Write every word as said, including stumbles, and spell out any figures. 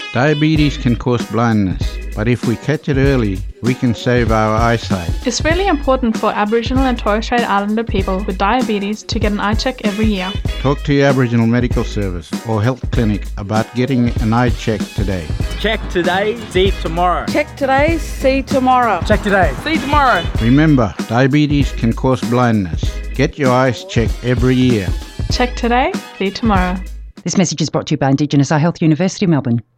Diabetes can cause blindness, but if we catch it early, we can save our eyesight. It's really important for Aboriginal and Torres Strait Islander people with diabetes to get an eye check every year. Talk to your Aboriginal Medical Service or health clinic about getting an eye check today. Check today, see tomorrow. Check today, see tomorrow. Check today, see tomorrow. Remember, diabetes can cause blindness. Get your eyes checked every year. Check today, see tomorrow. This message is brought to you by Indigenous Eye Health University, Melbourne.